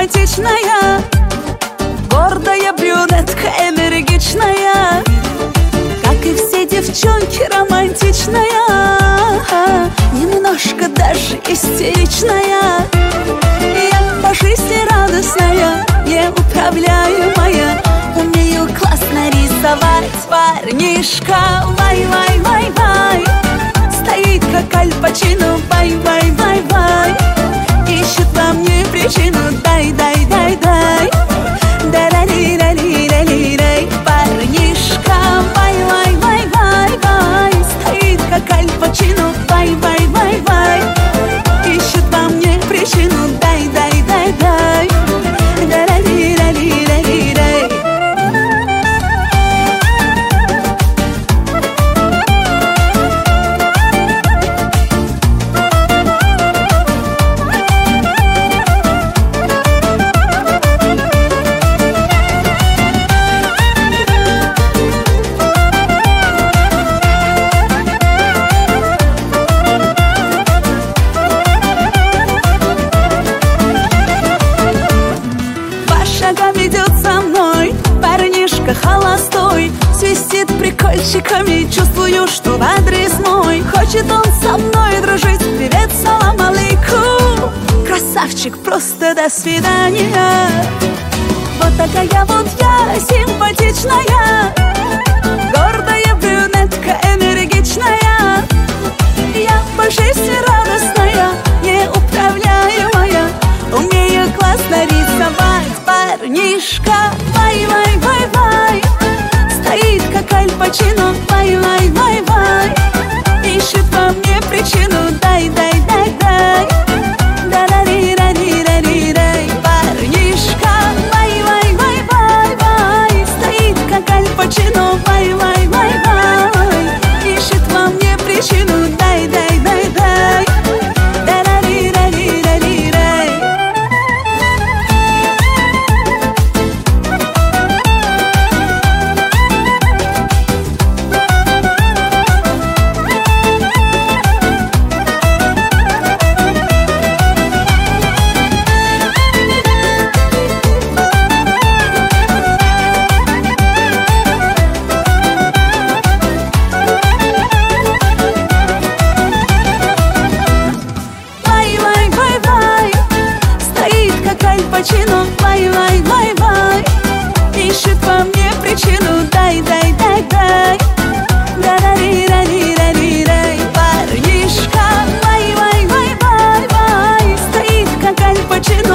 симпатичная, гордая брюнетка, энергичная, как и все девчонки, романтичная, немножко даже истеричная. Я по жизни радостная, неуправляемая, умею классно рисовать. Парнишка, вай-вай-вай-вай, стоит как Аль Пачино, вай-вай-вай-вай, ищет во мне причину, дай-дай-дай-дай, да-ля-ли-ля-ли-ля-ли-ля. Парнишка, вай-вай-вай-вай-вай, стоит как Аль Пачино, вай-вай-вай-вай, ищет во мне причину, дай-дай-дай-дай, да-ля-ли-ля-ли-ля-ли-ля. Идет со мной парнишка холостой, свистит прикольчиками, чувствую, что в адрес мой. Хочет он со мной дружить, привет, салам алейкум, красавчик, просто до свидания. Вот такая вот я, симпатичная, гордая брюнетка, энергичная, я по жизни радостная, неуправляемая, умею классно рисовать. Парнишка, вай-вай-вай-вай, стоит как Аль Пачино, вай-вай-вай-вай, ищет во мне причину, дай-дай-дай-дай, да-да-ри-ра-ри-ра-ри-рай. Парнишка, вай-вай-вай-вай-вай, стоит как Аль Пачино, вай-вай-вай-вай, ищет во мне причину, дай-дай-дай-дай, да-да-ри-ра-ри-ра-ри-рай. Пачино, вай-вай-вай-вай, ищет во мне причину, дай-дай-дай-дай, да-да-ри-ра-ри-ра-ри-рай. Парнишка, вай-вай-вай-вай-вай, стоит как Аль Пачино,